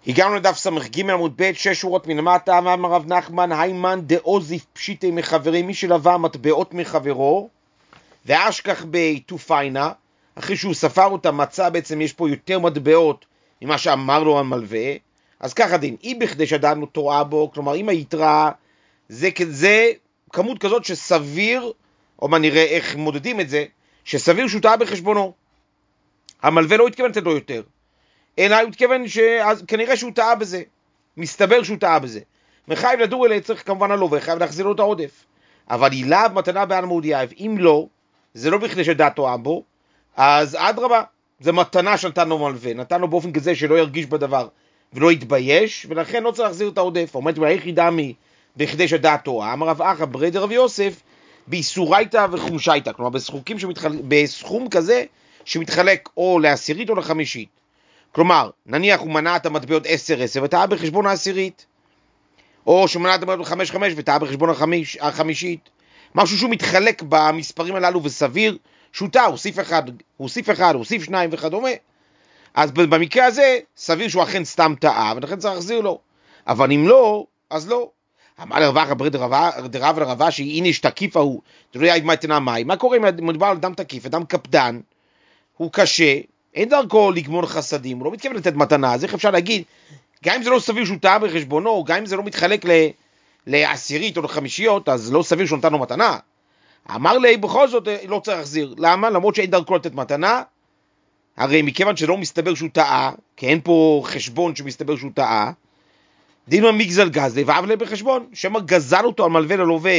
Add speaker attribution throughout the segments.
Speaker 1: הגענו לדף ס"ג עמוד ב' 6 שורות מלמטה. אמר רב נחמן היימן דאוזיף פשיטי מחברי, מי שלווה מטבעות מחברו ואשכח בתופיינה, אחרי שהוא ספר אותה מצא בעצם יש פה יותר מטבעות ממה שאמר לו המלווה. אז ככה דין, אי בכדי שדענו טועה בו, כלומר אם היתרה זה כמות כזאת שסביר, או מה נראה איך מודדים את זה, שסביר שהוא טעה בחשבונו, המלווה לא התכוון לתת לו יותר, אלא הוא התכוון שכנראה שהוא טעה בזה, מסתבר שהוא טעה בזה, מחייב לדור אלה, צריך כמובן הלווה, חייב להחזיר לו את העודף. אבל אילאו מתנה בעל מודיעיו, אם לא, זה לא בכדי שדעת טועה בו, אז אדרבה, זה מתנה שנתן לו מלווה, נתן לו באופן כזה שלא ירגיש בדבר ולא יתבייש, ולכן לא צריך להחזיר את העודף. אומרת לו, איך ידע מי בכדי שדעת טועה? אמר רב אחא ברדר רב יוסף, באיסורייתא וחומשייתא, כלומר בסכום כזה שמתחלק או לעשירית או לחמישית. כלומר, נניח הוא מנע את המטבעות 10-10 וטעה בחשבון העשירית, או שמנע את המטבעות 5-5 וטעה בחשבון החמישית, משהו שהוא מתחלק במספרים הללו וסביר שהוא טעה, הוסיף 1, הוסיף 2 וכדומה. אז במקרה הזה סביר שהוא אכן סתם טעה ולכן צריך להחזיר לו, אבל אם לא, אז לא. אמר לרב אחא ברדר רב אשי, הנה שתקיף ההוא תלוי עד מתנה מים. מה קורה אם מדובר על אדם תקיף, אדם קפדן, הוא קשה, אין דרכו לגמול חסדים, הוא לא מתכוון לתת מתנה, אז איך אפשר להגיד, גם אם זה לא סביר שהוא טעה בחשבונו, גם אם זה לא מתחלק לעשירית או לחמישיות, אז לא סביר שהוא נתן לו מתנה. אמר לי, בכל זאת לא צריך להחזיר. למה? למרות שאין דרכו לתת מתנה, הרי מכיוון שלא מסתבר שהוא טעה, כי אין פה חשבון שמסתבר שהוא טעה, דינו מגזל גזלה ועוולה בחשבון, שמה גזל אותו על מלווה ללווה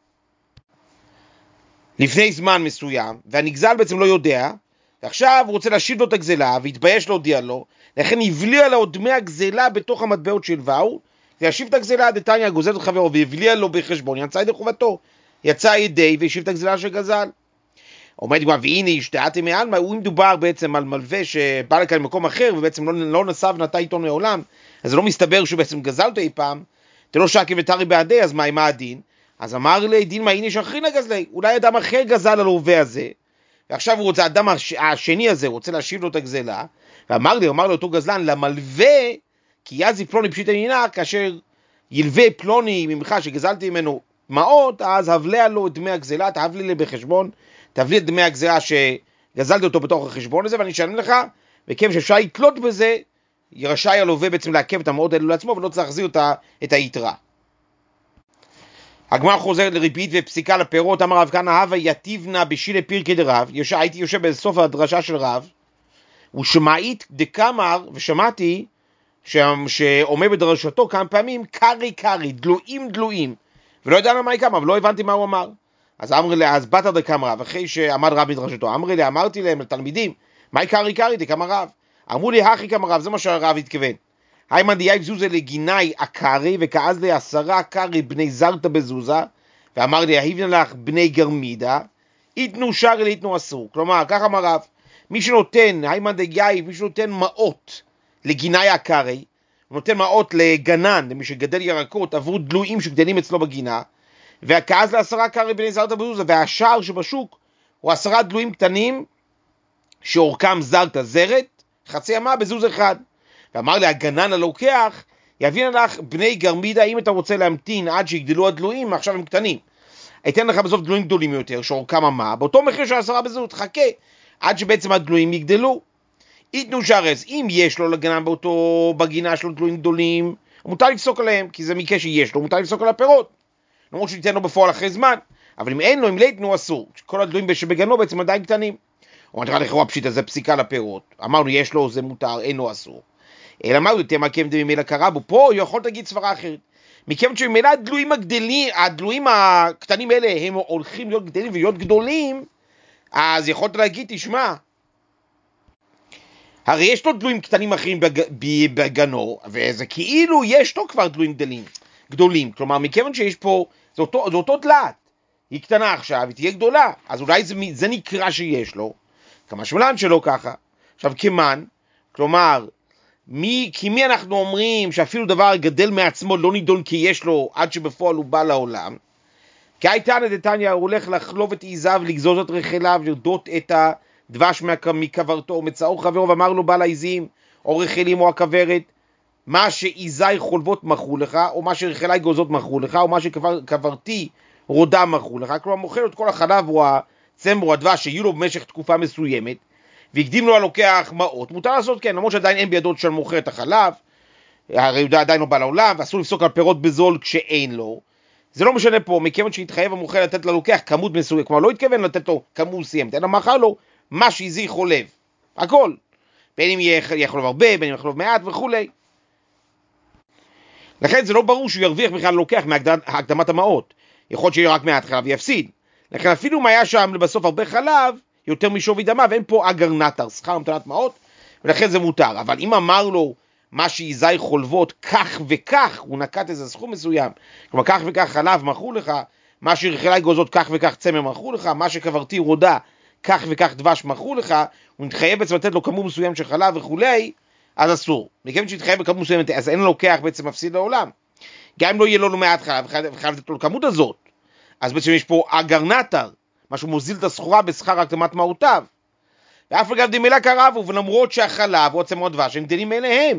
Speaker 1: לפני זמן מסוים, והנגזל בעצם לא יודע, ועכשיו הוא רוצה להשיב לו את הגזלה, והתבייש להודיע לו, לכן הבליע לו דמי הגזלה בתוך המטבעות שלוואו, וישיב את הגזלה דתניא גוזל את חברו, והבליע לו בחשבון, יצא ידי חובתו, יצא ידי והשיב את הגזלה שגזל. עומד כבר, והנה השתעתי מעלמא, הוא מדובר בעצם על מלווה שבא לכאן למקום אחר, ובעצם לא נסע ונטע איתו מעולם, אז זה לא מסתבר שהוא בעצם גזל אותו אי פעם, תלא שקי ותרי בעדי, אז מה הדין? אז אמר לי, דין מה הנה שחרינא גזלי, אולי אדם אחר גזל על הלווה הזה, ועכשיו הוא רוצה, האדם השני הזה רוצה להשיב לו את הגזלה, ואמר לי אותו גזלן, למלווה, כי יזי פלוני פשיטא נינה, כאשר ילווה פלוני ממך שגזלתי ממנו מעות, אז הבלע לו את דמי הגזלה, תהבלי לי בחשבון, תבלי את דמי הגזלה שגזלתי אותו בתוך החשבון הזה, ואני אשלם לך, וכיוון שאפשר לתלות בזה, רשאי הלווה בעצם לעכב את המעות האלו לעצמו, ולא צריך להחזיר את היתרה. הגמרא חוזרת לריבית ופסיקה לפירות. אמר רב כהנא הווה יתיבנה בשילי פירקי דרב, הייתי יושב בסוף הדרשה של רב, ושמעית דקאמר, ושמעתי שאומר בדרשתו כמה פעמים קרי, דלויים, ולא ידענו מה יקם, אבל לא הבנתי מה הוא אמר. אז בתר דקאמר רב, אחרי שעמד רב בדרשתו, אמרתי להם לתלמידים, מה קרי דקאמר רב? אמרו לי הכי כמה רב, זה מה שהרב התכוון. היימן דייב זוזה לגיני הקרי, וכאז לי 10 קרי בני זרתא בזוזה, ואמר לי, היבנה לך בני גרמידה, יתנו שרי ליתנו אסור. כלומר, כך אמר רב, מי שנותן, היימן דייב, מי שנותן מעות לגיני הקרי, הוא נותן מעות לגנן, למי שגדל ירקות, עבור דלויים שגדלים אצלו בגינה, וכאז לי 10 קרי בני זרתא בזוזה, והשאר שבשוק הוא 10 דלויים קטנים, שאורכם זרתא זרת, חצי אמה בזוז אחד. ואמר לי, הגנן הלוקח, יבין לך בני גרמידה, אם אתה רוצה להמתין עד שיגדלו הדלויים, עכשיו הם קטנים, אתן לך בסוף דלויים גדולים יותר, שאורכם אמה, באותו מחיר של 10 בזוז, חכה, עד שבעצם הדלויים יגדלו. יתנו שרס, אם יש לו לגנן בגינה שלו דלויים גדולים, הוא מותר לפסוק עליהם, כי זה מקרה שיש לו, מותר לפסוק על הפירות, למרות שניתן לו בפועל אחרי זמן, אבל אם אין לו, אם לא יתנו אסור, כל הדלויים שבגנו בעצם עדיין קטנים. הוא אמר לך, פשיטה, זה פסיקה לפירות. אמרנו, יש לו, זה מותר, אין לו אסור. אלא אמרנו, תמקם דממילא קרבו. פה יכול להגיד סברה אחרת. מכיוון שממילא הדלויים הקטנים האלה, הם הולכים להיות גדלים ולהיות גדולים, אז יכולת להגיד, תשמע, הרי יש לו דלויים קטנים אחרים בגנו, וזה כאילו יש לו כבר דלויים גדולים. כלומר, מכיוון שיש פה, זה אותו דלת. היא קטנה עכשיו, היא תהיה גדולה. אז אולי זה נקרא שיש לו. כמה שמלן שלא ככה. עכשיו כמן, כלומר, כי מי אנחנו אומרים שאפילו דבר גדל מעצמו לא נידון כי יש לו עד שבפועל הוא בא לעולם? כי הייתנא דתניא, הוא הולך לחלוב את עיזיו, לגזוז את רחליו, לרדות את הדבש מכברתו, מצאו חברו ואמר לו בעל העיזים או רחלים או הכברת, מה שעיזי חולבות מכרו לך, או מה שרחלי גוזות מכרו לך, או מה שקברתי רודה מכרו לך, כלומר מוכר את כל החלב או הצמר או הדבש שיהיו לו במשך תקופה מסוימת, והקדים לו הלוקח מעות, מותר לעשות כן, למרות שעדיין אין בידו של מוכר את החלב, הרי הוא עדיין לא בא לעולם, ואסור לפסוק על פירות בזול כשאין לו, זה לא משנה פה, מכיוון שהתחייב המוכר לתת ללוקח כמות מסוימת, כלומר לא התכוון לתת לו כמות מסוימת, אלא מכר לו מה שהזיע חולב, הכל, בין אם יהיה חולב הרבה, בין אם יהיה חולב מעט וכולי. לכן זה לא ברור שהוא ירוויח בכלל לוקח מהקדמת המעות, יכול להיות שיהיה רק מעט חלב ויפסיד, לכן אפילו אם היה שם לבסוף הרבה חלב, יותר משווי דמה, ואין פה אגר נטר, שכר מתנת מעות, ולכן זה מותר, אבל אם אמר לו מה שעיזי חולבות כך וכך, הוא נקט איזה סכום מסוים, כלומר כך וכך חלב מכרו לך, מה שרחלי גוזות כך וכך צמר מכרו לך, מה שקברתי רודה כך וכך דבש מכרו לך, הוא מתחייב בעצם לתת לו כמות מסוים של חלב וכולי, אז אסור. מכיוון שהתחייב בכמות מסוימת, אז אין לו לוקח בעצם מפסיד לעולם. גם אם לא יהיה לו מעט חלב, וחייב לתת לו לכמות הזאת, אז בעצם יש פה אגר נטר, משהו מוזיל את הסחורה בשכר הקדמת מהותיו. ואף אגב דמילה קרבו, ולמרות שהחלב או הצמר או הדבש הם גדלים אליהם,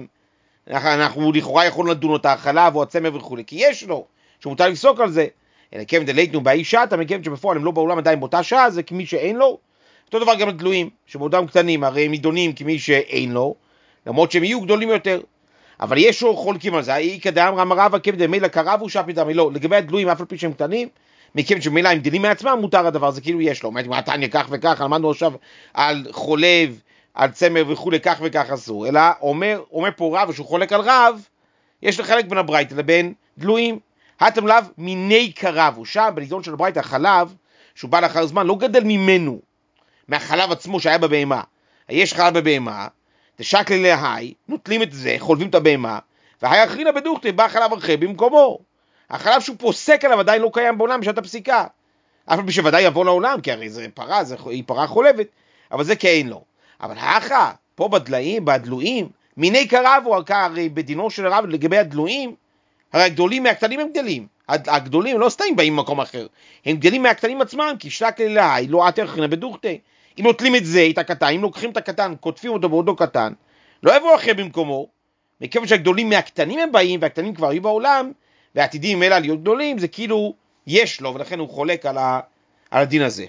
Speaker 1: אנחנו לכאורה יכולים לדון אותה, החלב או הצמר וכו', כי יש לו, שמותר לפסוק על זה, אלא כיוון דלייתנו באי שעתה, מכיוון שבפועל הם לא בעולם עדיין באותה שעה, זה כמי שאין לו, אותו דבר גם לדלויים, שבעודם קטנים, הרי הם נידונים כמי שאין לו, למרות שהם יהיו גדולים יותר, אבל יש לו חולקים על זה, האי כדאמר אמרבה כיוון דמילה קרבו שפי דמי, לא, לגבי הדלויים אף על פי שהם קטנים, מכיוון שבמילה הם גדלים מעצמם, מותר הדבר, זה כאילו יש לו, מה תניא כך וכך, למדנו עכשיו על חולב, על צמר וכו' כך וכך אסור, אלא אומר פה רב, שהוא חולק על רב, יש לחלק בין הברייתא לבין דלויים, התם לאו מיני קרבו, שם בנידון של הברייתא החלב, שהוא בא לאחר זמן, לא גדל ממנו, מהחלב עצמו שהיה בבהמה, יש חלב בבהמה, תשקלי להי, נוטלים את זה, חולבים את הבהמה, והי אחרינה בדוכתא, בא חלב אחר במקומו, החלב שהוא פוסק עליו עדיין לא קיים בעולם בשעת הפסיקה, אף פעם שוודאי יבוא לעולם, כי הרי זה פרה, היא פרה חולבת, אבל זה כאין לו. אבל האחה, פה בדלויים, מיני קרבו, הרי בדינו של הרב לגבי הדלויים, הרי הגדולים מהקטנים הם גדלים, הגדולים לא סתם באים ממקום אחר, הם גדלים מהקטנים עצמם, כי שלק ללהי, לא עתר חרינה בדוכתא, אם נוטלים את זה, את הקטן, אם לוקחים את הקטן, כותפים אותו בעודו קטן, לא יבוא אחר במקומו, מכיוון שהגדולים מהקטנים הם באים, והקטנים כבר יהיו בעולם, ועתידים אלא להיות גדולים, זה כאילו יש לו, ולכן הוא חולק על הדין הזה.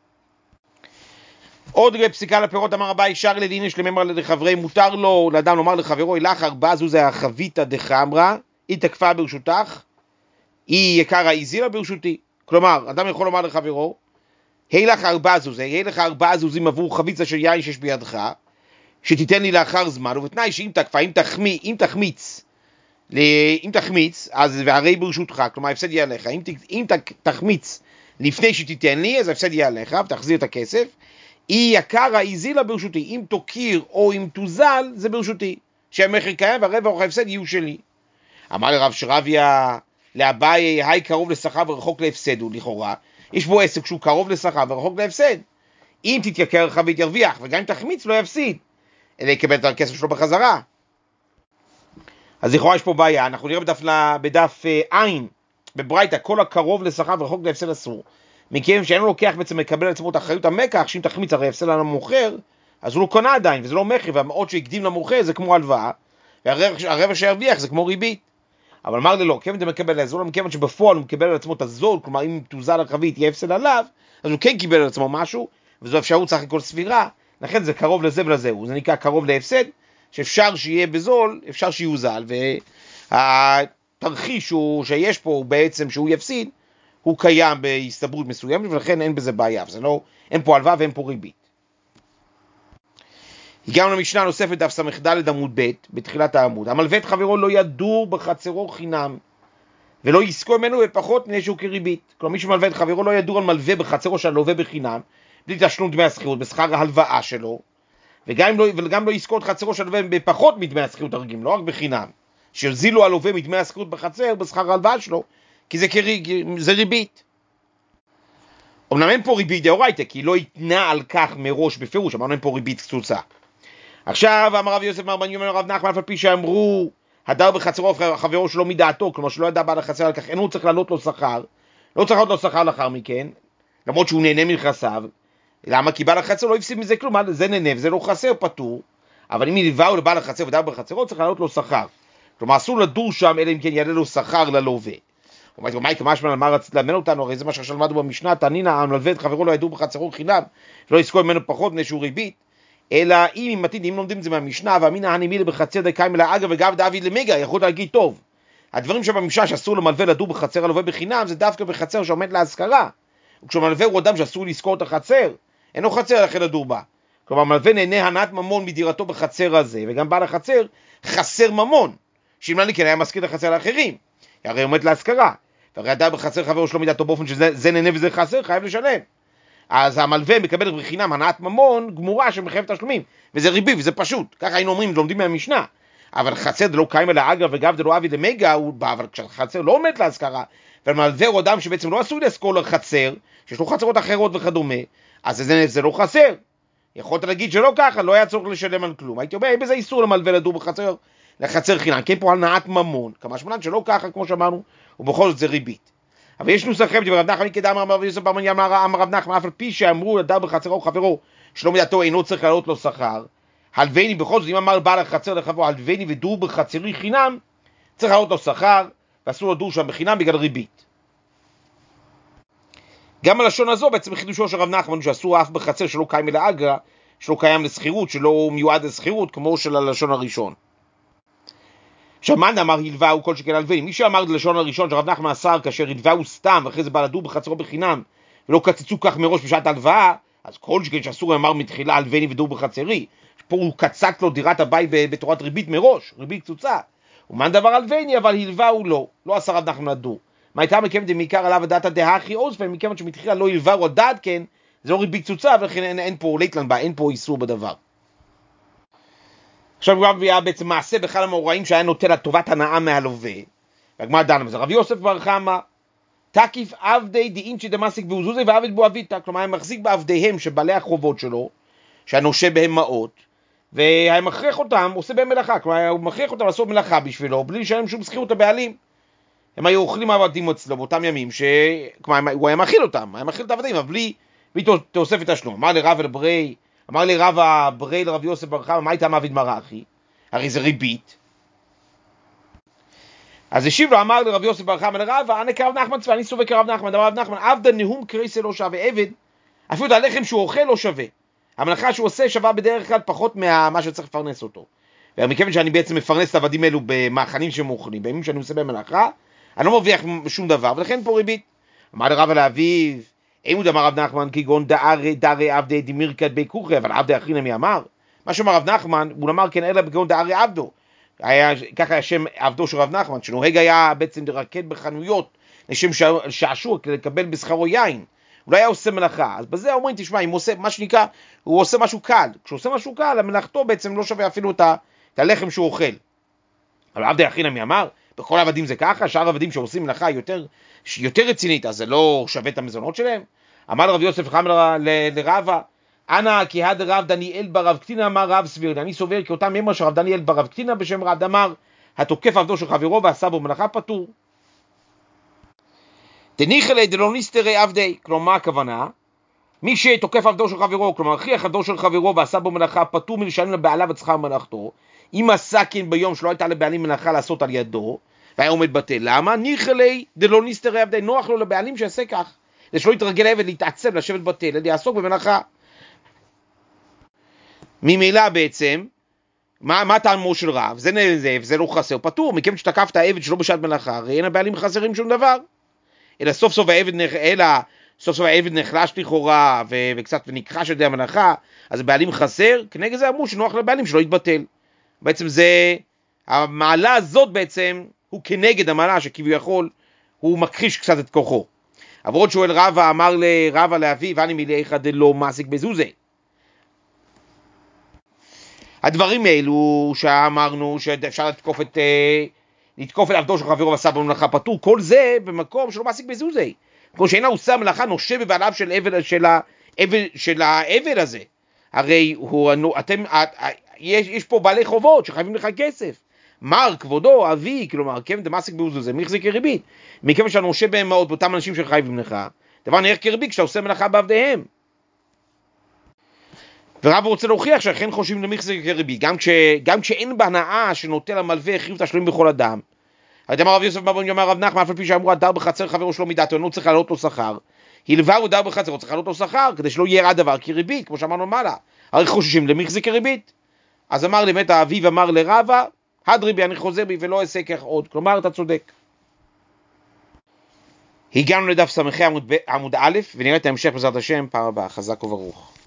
Speaker 1: עוד פסיקה לפירות אמר אביי, שר לדין יש לממר לחברי, מותר לו לאדם לומר לחברו, אילך ארבעה זו זה החביתה דחמרה, היא תקפה ברשותך, היא יקרה איזילה ברשותי. כלומר, אדם יכול לומר לחברו, הילך ארבעה זו זה, הילך ארבעה זוזים עבור חביצה של יין שיש בידך, שתיתן לי לאחר זמן, ובתנאי שאם תקפה, אם תחמיץ, אז והרי ברשותך, כלומר הפסד יהיה עליך, אם תחמיץ לפני שתיתן לי, אז הפסד יהיה עליך, ותחזיר את הכסף, היא יקרה, איזילה ברשותי, אם תוקיר או אם תוזל, זה ברשותי, שהמחיר קיים והרווח או ההפסד יהיו שלי. אמר לרב שרביה, לאביי, היי קרוב לשכר ורחוק להפסד הוא לכאורה, יש בו עסק שהוא קרוב לשכר ורחוק להפסד, אם תתייקר חבית ירוויח, וגם אם תחמיץ לא יפסיד, אלא יקבל את הכסף שלו בחזרה. אז לכאורה יש פה בעיה, אנחנו נראה בדף עין, בברייתא, כל הקרוב לשכר ורחוק להפסד אסור. מכיוון שאין לו לוקח בעצם מקבל על עצמו את האחריות המקח, שאם תחמיץ הרי הפסד על המוכר, אז הוא לא קונה עדיין, וזה לא מחיר, והמאות שהקדים למוכר זה כמו הלוואה, והרווח שירוויח זה כמו ריבית. אבל אמר לי לא, כיוון זה מקבל לעזור, מכיוון שבפועל הוא מקבל על עצמו את הזול, כלומר אם תוזל החבית יהיה הפסד עליו, אז הוא כן קיבל על עצמו משהו, וזו אפשרות סך הכל סבירה, לכן זה קרוב לזה ולזהו, זה נקרא קרוב להפסד, שאפשר שיהיה בזול, אפשר שיוזל, והתרחיש שיש פה בעצם שהוא יפסיד, הוא קיים בהסתברות מסוימת, ולכן אין בזה בעיה, אין פה הלוואה ואין פה ריבית. הגענו למשנה נוספת דף ס"ד עמוד ב' בתחילת העמוד, המלווה את חברו לא ידור בחצרו חינם, ולא יזכו ממנו בפחות מנשהו כריבית. כלומר מי שמלווה את חברו לא ידור על מלווה בחצרו של לווה בחינם, בלי תשלום דמי השכירות בשכר ההלוואה שלו, וגם לא יזכו את חצרו של לווה בפחות מדמי השכירות הרגילים, לא רק בחינם, שיוזילו על לווה מדמי השכירות בחצר בשכר ההלוואה שלו, כי זה ריבית. אמנם אין פה ריבית דאורייתא, כי לא יתנה על כך מראש בפירוש, אמרנו אין פה ריבית קצוצה. עכשיו אמר רב יוסף מר בן יומי רב נחמן, אף על פי שאמרו הדר בחצרו חברו שלו מדעתו, כלומר שלא ידע בעל החצר על כך, אין הוא צריך לעלות לו שכר, לא צריך לעלות לו שכר לאחר מכן, למרות שהוא נהנה מנכסיו. למה? כי בעל החצר לא הפסיד מזה כלום, זה נהנה וזה לא חסר פטור, אבל אם ילווהו לבעל החצר ודר בחצרו צריך לעלות לו שכר. כלומר, אסור לדור שם, אלא אם כן יעלה לו שכר ללווה. אומרת, מה רצית לאמן אותנו? הרי זה מה שלמדנו במשנה, תנינא, המלווה את חברו לא ידור בחצרו חינם, שלא יזכו ממנו פחות מפני שהוא ריבית, אלא אם לומדים את זה מהמשנה, ואמינא הנימילה בחצר דקאי מלה אגרא וגב דאבי למגה, יכול להגיד טוב. הדברים שבמשנה שאסור למלווה לדור בחצר הלווה בחינם, זה דווקא בחצר שעומד להשכרה. וכשמלווה הוא אדם שאסור לזכור את החצר, אין לו חצר לכן לדור בה. כלומר, מלווה נהנה הנאת ממון מדירתו בחצר הזה, וגם בעל החצר חסר ממון, שאם לא כן היה מזכיר את החצר לאחרים, הרי עומד להשכרה. והרי אדם בחצר חברו שלא מידתו באופן שזה נהנה וזה חסר, חייב לשלם. אז המלווה מקבל בחינם הנאת ממון גמורה שמחייבת תשלומים, וזה ריבי וזה פשוט. ככה היינו אומרים, לומדים מהמשנה. אבל חצר דלא קיימא לאגרא וגב דלא אבי למגה, אבל כשהחצר לא עומד להשכרה, והמלווה הוא אדם שבעצם לא עשוי להשכור לחצר, שיש לו חצרות אחרות וכדומה, אז זה לא חסר. יכולת להגיד שלא ככה, לא היה צורך לשלם על כלום. הייתי אומר, בזה איסור למלווה לדור בחצר, לחצר חינם, כן פה הנעת ממון, כמה שמונן שלא ככה, כמו שאמרנו, ובכל זאת זה ריבית. אבל יש נוסח אחר, רב נחמן כדאמר אמר רב יוסף בר מניה אמר רב נחמן, אף על פי שאמרו לדור בחצרו וחברו, שלא מידתו אינו צריך לעלות לו שכר, הלווני בכל זאת, אם אמר בעל החצר לחברו, הלווני ודור בחצרי חינם, צריך לעלות לו שכר, ואסור לדור שם בחינם בגלל ריבית. גם הלשון הזו בעצם חידושו של רב נחמן, שאסור אף בחצר שלא קיים לאגרא, שלא קיים לסחירות, שלא מיועד לסחירות, כמו של הלשון הראשון. עכשיו, מאן דאמר הלווהו כל שכן הלווני? מי שאמר ללשון הראשון שרב נחמן אסר כאשר הלווהו סתם, ואחרי זה בא לדור בחצרו בחינם, ולא קצצו כך מראש בשעת הלוואה, אז כל שכן שאסור אמר מתחילה הלווני ודור בחצרי, פה הוא קצץ לו דירת הבית בתורת ריבית מראש, ריבית קצוצה. ומאן דאמר הלווני, אבל הלווהו לא אסר רב נחמן לדור. מה הייתה מכיוון דמעיקר עליו הדעת דהכי אוספן, מכיוון שמתחילה לא הלווהו הדעת כן, זה לא ריבית קצוצה, ולכן אין פה ליטלן בה, אין פה איסור בדבר. עכשיו רב היה בעצם מעשה בכלל המאורעים שהיה נוטל לטובת הנאה מהלווה, והגמרא דנה בזה. רב יוסף בר חמא תקיף עבדי דאינצ'י דמסיק ועוזוזי ועבד בו אביתא, כלומר היה מחזיק בעבדיהם שבעלי החובות שלו, שהיה נושה בהם מעות, והיה מכריח אותם, עושה בהם מלאכה, כלומר הוא מכריח אותם לעשות מלאכה בשבילו, בלי לשלם שום שכירות הבעלים. הם היו אוכלים עבדים אצלו באותם ימים, כלומר הוא היה מאכיל אותם, היה מאכיל את העבדים, אבל בלי תוספת תשלום. אמר לרב הברי, אמר לי רב הברי לרב יוסף בר חמא, מה הייתה מעביד מרחי? הרי זה ריבית. אז השיב לו, אמר לרב יוסף בר חמא לרב, אני כרב נחמן צבא, אני סובר כרב נחמן, אמר רב נחמן, עבדה נהום קריסה לא שווה עבד, אפילו את הלחם שהוא אוכל לא שווה. המלאכה שהוא עושה שווה בדרך כלל פחות מה שצריך לפרנס אותו. ומכיוון שאני בעצם מפרנס את העבדים האלו במאכלים שהם אוכלים, בימים שאני עושה בהם מלאכה, אני לא מרוויח שום דבר, ולכן פה ריבית. אמר לרב לאביו, אימוד אמר רב נחמן, כגון דארי עבדי דמירקד בי כוכי, אבל עבדי אחרינא מי אמר? מה שאומר רב נחמן, הוא אמר כן אלא כגון דארי עבדו. ככה היה שם עבדו של רב נחמן, שנוהג היה בעצם לרקד בחנויות, לשם שעשוע, לקבל בשכרו יין. הוא לא היה עושה מלאכה. אז בזה אומרים, תשמע, אם הוא עושה מה שנקרא, הוא עושה משהו קל. כשהוא עושה משהו קל, המלאכתו בעצם לא שווה אפילו את הלחם שהוא אוכל. אבל עבדי אחרינא מי אמר? בכל העבדים זה ככה, שאר העבדים שעושים מלאכה יותר רצינית, אז זה לא שווה את המזונות שלהם. אמר לרב יוסף חמא לרבא, אנא כי הד רב דניאל ברב קטינא אמר רב סביר, אני סובר כי אותם אמר שרב דניאל ברב קטינא בשם רב אמר, התוקף עבדו של חברו ועשה בו מלאכה פטור. דניחא דלא נסתרי עבדי, כלומר הכוונה, מי שתוקף עבדו של חברו, כלומר הכריח עבדו של חברו ועשה בו מלאכה פטור מלשלם לבעליו את שכר מלאכתו, אם עשה כן ביום שלא הייתה לבעלים מלאכה לעשות על ידו, והיה עומד בטל. למה? ניחא דלא נסתרי עבדי, נוח לו לבעלים שיעשה כך, שלא יתרגל העבד להתעצב לשבת בטל, אלא יעסוק במלאכה. ממילא בעצם, מה טעמו של רב? זה לא חסר, פטור, מכיוון שתקף את העבד שלא בשעת מלאכה, הרי אין הבעלים חסרים שום דבר. אלא סוף סוף העבד נחלש לכאורה, וקצת ונכחש על ידי המלאכה, אז הבעלים חסר, כנגד זה אמרו שנוח לבעלים שלא יתבטל. בעצם זה, המעלה הזאת בעצם, הוא כנגד המעלה שכביכול, הוא מכחיש קצת את כוחו. אבל עוד שואל רבא, אמר לרבא לאביו, ואני מילאיך דלא מעסיק בזוזי. הדברים האלו שאמרנו שאפשר לתקוף את עבדו של חברו ועשה בו מלאכה פטור, כל זה במקום שלא מעסיק בזוזי. כמו שאינה עושה מלאכה נושה בבעליו של העבד הזה. הרי יש פה בעלי חובות שחייבים לך כסף. מר, כבודו, אבי, כלומר, כיוון דמעסיק בזוזי, מי יחזיק כריבית? מכיוון שאתה נושה בהם מאוד באותם אנשים שחייבים לך, דבר נראה כריבית כשאתה עושה מלאכה בעבדיהם. ורב רוצה להוכיח שאכן חושבים למחזר כריבית, גם כשאין בהנאה שנוטל המלווה חיוב תשלומים בכל אדם. אבל אמר רב יוסף בן אמר רב נחמן, אף על פי שאמרו הדר בחצר חברו שלא מידתו, אינו צריך להעלות לו שכר. הלווה הוא דר בחצר, הוא צריך להעלות לו שכר, כדי שלא יהיה הדבר כריבית, כמו שאמרנו מעלה. הרי חוששים למחזר כריבית. אז אמר באמת האביב אמר לרבה, הדרי בי אני חוזר בי ולא אעשה כך עוד. כלומר אתה צודק. הגענו לדף סמכי עמוד א', ונראה את ההמשך בעזרת השם פעם הבאה. חזק וברוך.